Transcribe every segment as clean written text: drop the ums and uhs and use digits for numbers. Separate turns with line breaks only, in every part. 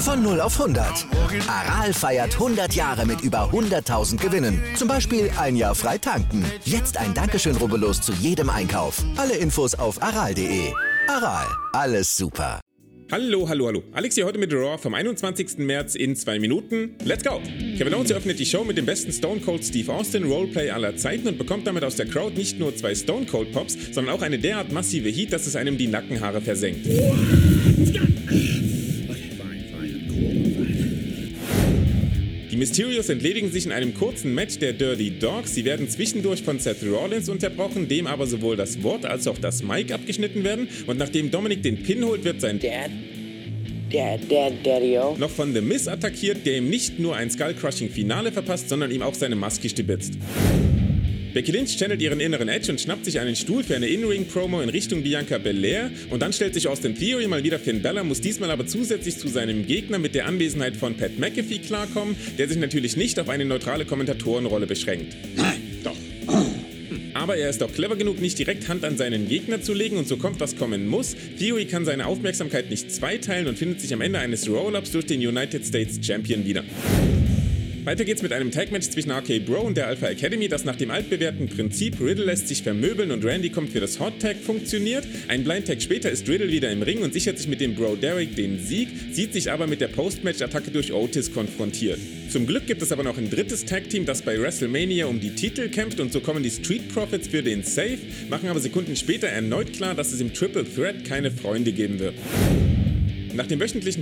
Von 0 auf 100. Aral feiert 100 Jahre mit über 100.000 Gewinnen. Zum Beispiel ein Jahr frei tanken. Jetzt ein Dankeschön, rubbellos zu jedem Einkauf. Alle Infos auf aral.de. Aral, alles super.
Hallo. Alex hier heute mit Raw vom 21. März in 2 Minuten. Let's go! Kevin Owens eröffnet die Show mit dem besten Stone Cold Steve Austin Roleplay aller Zeiten und bekommt damit aus der Crowd nicht nur 2 Stone Cold Pops, sondern auch eine derart massive Heat, dass es einem die Nackenhaare versenkt. Die Mysterios entledigen sich in einem kurzen Match der Dirty Dogs. Sie werden zwischendurch von Seth Rollins unterbrochen, dem aber sowohl das Wort als auch das Mic abgeschnitten werden. Und nachdem Dominik den Pin holt, wird sein Daddy-O noch von The Miz attackiert, der ihm nicht nur ein Skull-Crushing-Finale verpasst, sondern ihm auch seine Maske stibitzt. Becky Lynch channelt ihren inneren Edge und schnappt sich einen Stuhl für eine In-Ring-Promo in Richtung Bianca Belair. Und dann stellt sich Austin Theory mal wieder Finn Balor, muss diesmal aber zusätzlich zu seinem Gegner mit der Anwesenheit von Pat McAfee klarkommen, der sich natürlich nicht auf eine neutrale Kommentatorenrolle beschränkt. Nein, doch. Aber er ist auch clever genug, nicht direkt Hand an seinen Gegner zu legen und so kommt, was kommen muss. Theory kann seine Aufmerksamkeit nicht zweiteilen und findet sich am Ende eines Roll-Ups durch den United States Champion wieder. Weiter geht's mit einem Tag-Match zwischen RK Bro und der Alpha Academy, das nach dem altbewährten Prinzip Riddle lässt sich vermöbeln und Randy kommt für das Hot Tag funktioniert. Ein Blind Tag später ist Riddle wieder im Ring und sichert sich mit dem Bro Derek den Sieg, sieht sich aber mit der Post-Match-Attacke durch Otis konfrontiert. Zum Glück gibt es aber noch ein drittes Tag-Team, das bei WrestleMania um die Titel kämpft und so kommen die Street Profits für den Save, machen aber Sekunden später erneut klar, dass es im Triple Threat keine Freunde geben wird. Nach dem wöchentlichen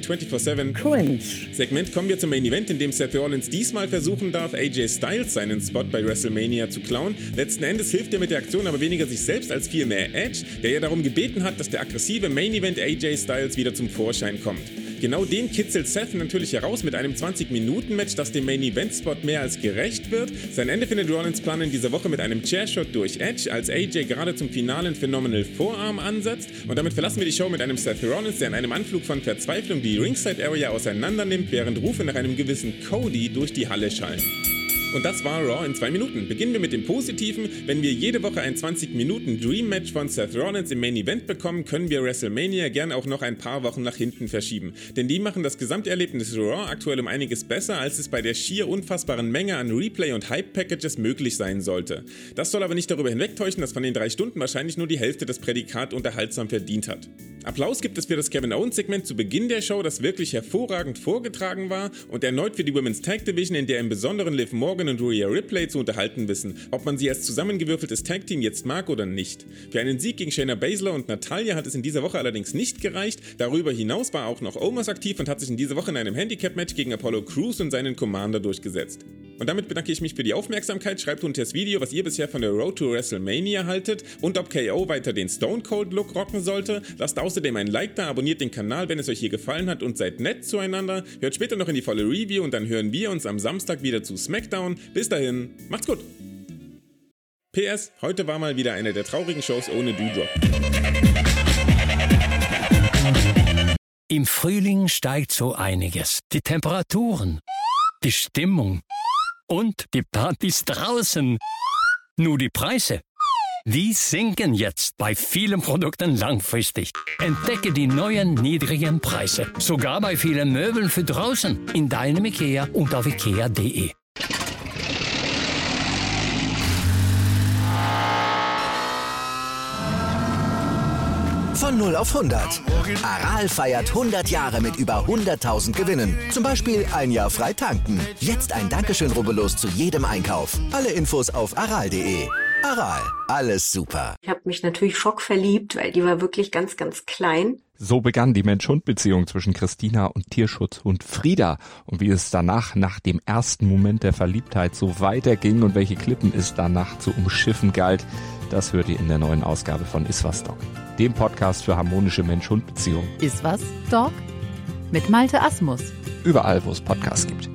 24/7-Segment kommen wir zum Main Event, in dem Seth Rollins diesmal versuchen darf, AJ Styles seinen Spot bei WrestleMania zu klauen. Letzten Endes hilft er mit der Aktion aber weniger sich selbst als vielmehr Edge, der ja darum gebeten hat, dass der aggressive Main Event AJ Styles wieder zum Vorschein kommt. Genau den kitzelt Seth natürlich heraus mit einem 20-Minuten-Match, das dem Main-Event-Spot mehr als gerecht wird. Sein Ende findet Rollins Plan in dieser Woche mit einem Chairshot durch Edge, als AJ gerade zum finalen Phenomenal Forearm ansetzt. Und damit verlassen wir die Show mit einem Seth Rollins, der in einem Anflug von Verzweiflung die Ringside-Area auseinander nimmt, während Rufe nach einem gewissen Cody durch die Halle schallen. Und das war Raw in 2 Minuten. Beginnen wir mit dem Positiven. Wenn wir jede Woche ein 20-Minuten-Dream-Match von Seth Rollins im Main-Event bekommen, können wir WrestleMania gern auch noch ein paar Wochen nach hinten verschieben. Denn die machen das Gesamterlebnis Raw aktuell um einiges besser, als es bei der schier unfassbaren Menge an Replay- und Hype-Packages möglich sein sollte. Das soll aber nicht darüber hinwegtäuschen, dass von den 3 Stunden wahrscheinlich nur die Hälfte das Prädikat unterhaltsam verdient hat. Applaus gibt es für das Kevin Owens-Segment zu Beginn der Show, das wirklich hervorragend vorgetragen war, und erneut für die Women's Tag Division, in der im Besonderen Liv Morgan und Rhea Ripley zu unterhalten wissen, ob man sie als zusammengewürfeltes Tag-Team jetzt mag oder nicht. Für einen Sieg gegen Shayna Baszler und Natalya hat es in dieser Woche allerdings nicht gereicht. Darüber hinaus war auch noch Omos aktiv und hat sich in dieser Woche in einem Handicap-Match gegen Apollo Crews und seinen Commander durchgesetzt. Und damit bedanke ich mich für die Aufmerksamkeit. Schreibt unter das Video, was ihr bisher von der Road to WrestleMania haltet und ob KO weiter den Stone Cold Look rocken sollte. Lasst außerdem ein Like da, abonniert den Kanal, wenn es euch hier gefallen hat, und seid nett zueinander. Hört später noch in die volle Review und dann hören wir uns am Samstag wieder zu SmackDown. Bis dahin, macht's gut! PS, heute war mal wieder eine der traurigen Shows ohne Doudrop.
Im Frühling steigt so einiges. Die Temperaturen, die Stimmung und die Partys draußen. Nur die Preise, die sinken jetzt bei vielen Produkten langfristig. Entdecke die neuen niedrigen Preise, sogar bei vielen Möbeln für draußen, in deinem IKEA und auf ikea.de.
Von 0 auf 100. Aral feiert 100 Jahre mit über 100.000 Gewinnen. Zum Beispiel ein Jahr frei tanken. Jetzt ein Dankeschön, rubbellos zu jedem Einkauf. Alle Infos auf aral.de. Aral, alles super.
Ich habe mich natürlich schockverliebt, weil die war wirklich ganz, ganz klein.
So begann die Mensch-Hund-Beziehung zwischen Christina und Tierschutzhund Frieda. Und wie es danach, nach dem ersten Moment der Verliebtheit, so weiterging und welche Klippen es danach zu umschiffen galt, das hört ihr in der neuen Ausgabe von Iswas Dog, dem Podcast für harmonische Mensch-Hund-Beziehungen.
Iswas Dog? Mit Malte Asmus.
Überall, wo es Podcasts gibt.